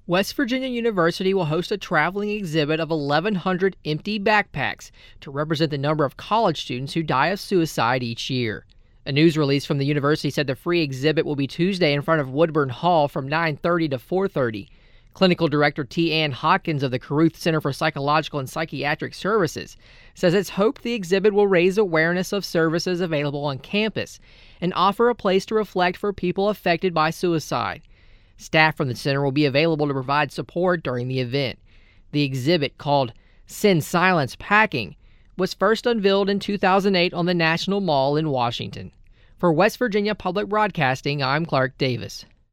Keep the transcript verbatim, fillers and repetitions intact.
West Virginia University will host a traveling exhibit of eleven hundred empty backpacks to represent the number of college students who die of suicide each year. A news release from the university said the free exhibit will be Tuesday in front of Woodburn Hall from nine thirty to four thirty. Clinical Director T. Ann Hawkins of the Caruth Center for Psychological and Psychiatric Services says it's hoped the exhibit will raise awareness of services available on campus and offer a place to reflect for people affected by suicide. Staff from the center will be available to provide support during the event. The exhibit, called Send Silence Packing, was first unveiled in two thousand eight on the National Mall in Washington. For West Virginia Public Broadcasting, I'm Clark Davis.